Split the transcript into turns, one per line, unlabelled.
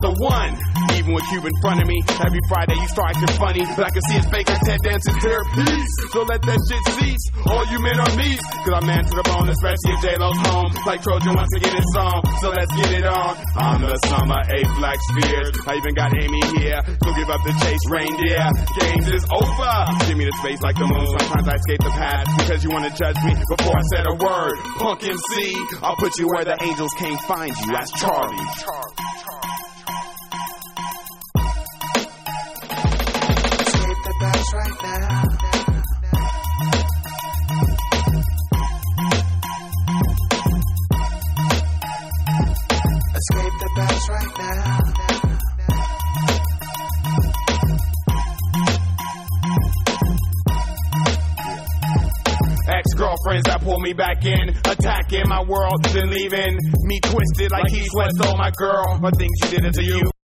the one. Even with you in front of me, every Friday you start acting funny, but I can see it's fake like Ted Danson's clear peace. So let that shit cease. All you men are me, cause I'm man to the bone, especially if J-Lo's home. Like Trojan wants to get his song, so let's get it on. I'm the summer, 8 black spheres. I even got Amy here, so give up the chase, reindeer. Games is over. Give me the space like the moon. Sometimes I escape the past because you wanna judge me before I said a word. Punk MC, I'll put you where the angels can't find you. That's Charlie.
Escape the past right now. Escape the past right now.
Ex-girlfriends that pull me back in, attacking my world, then leaving me twisted like Heath Ledger stole my girl. My things you did it to you.